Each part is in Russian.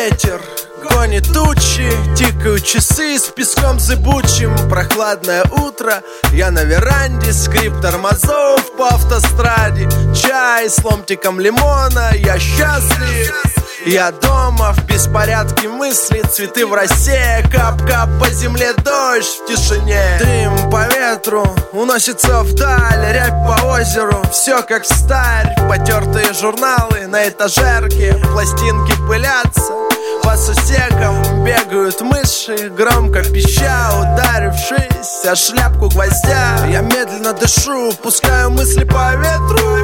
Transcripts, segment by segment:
Ветер гонит тучи, тикают часы с песком зыбучим. Прохладное утро, я на веранде, скрип тормозов по автостраде. Чай с ломтиком лимона, я счастлив. Я дома, в беспорядке мысли, цветы в росе, кап-кап по земле, дождь в тишине. Дым по ветру уносится вдаль, рябь по озеру, все как старь. Потертые журналы на этажерке, пластинки пылятся, по сусекам бегают мыши, громко пища, ударившись о шляпку гвоздя. Я медленно дышу, пускаю мысли по ветру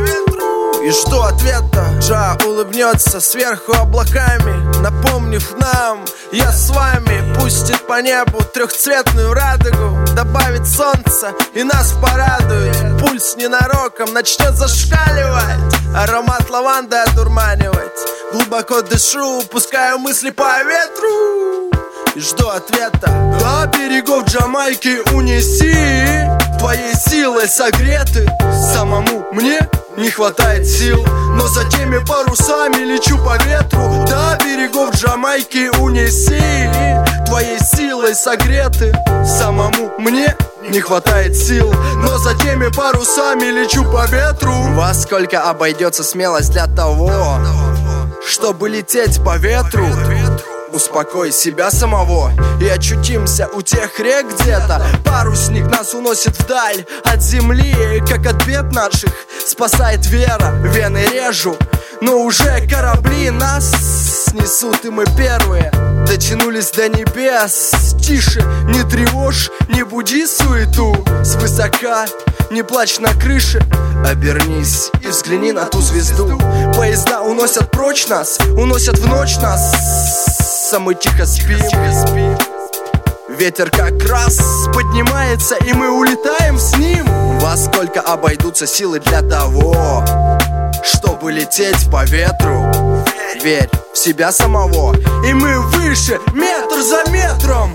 и жду ответа. Джа улыбнется сверху облаками, напомнив нам: я с вами. Пустит по небу трехцветную радугу, добавит солнца и нас порадует. Пульс ненароком начнет зашкаливать, аромат лаванды одурманивать. Глубоко дышу, пускаю мысли по ветру и жду ответа. До берегов Джамайки унеси, твоей силой согреты. Самому мне не хватает сил, но за теми парусами лечу по ветру. До берегов Джамайки унеси, твоей силой согреты. Самому мне не хватает сил, но за теми парусами лечу по ветру. Во сколько обойдется смелость для того, чтобы лететь по ветру? Успокой себя самого и очутимся у тех рек где-то. Парусник нас уносит вдаль от земли, как от бед наших спасает вера. Вены режу, но уже корабли нас несут, и мы первые дотянулись до небес. Тише, не тревожь, не буди суету. Свысока не плачь на крыше, обернись и взгляни на ту звезду. Поезда уносят прочь нас, уносят в ночь нас, а мы тихо спим. Ветер как раз поднимается, и мы улетаем с ним. Во сколько обойдутся силы для того, чтобы лететь по ветру? Верь в себя самого, и мы выше, метр за метром.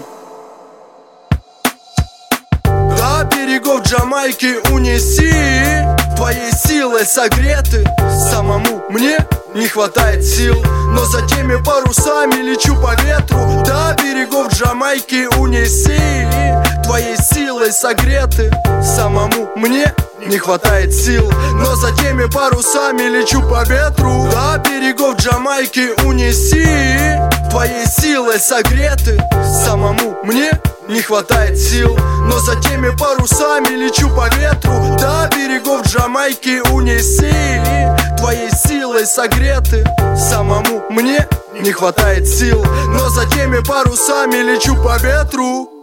До берегов Джамайки унеси, твоей силой согреты. Самому мне не хватает сил, но за теми парусами лечу по ветру. До берегов Джамайки унеси, твоей силой согреты. Самому мне не хватает сил, но за теми парусами лечу по ветру. До берегов Джамайки унеси, твоей силой согреты. Самому мне не хватает сил, но за теми парусами лечу по ветру. До берегов Джамайки унеси, твоей силой согреты. Самому мне не хватает сил, но за теми парусами лечу по ветру.